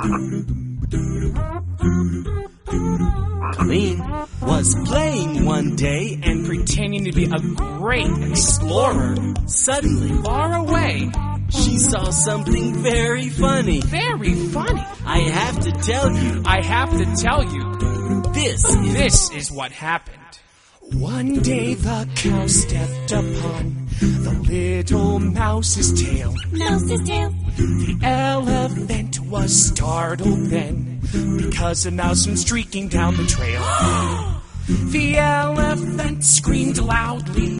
Colleen was playing one day and pretending to be a great explorer. suddenly Far away. she saw something very funny. Very funny. I have to tell you, I have to tell you, this is what happened. One day the cow stepped upon the little mouse's tail. Mouse's tail. The elephant was startled then, because a mouse went streaking down the trail. The elephant screamed loudly.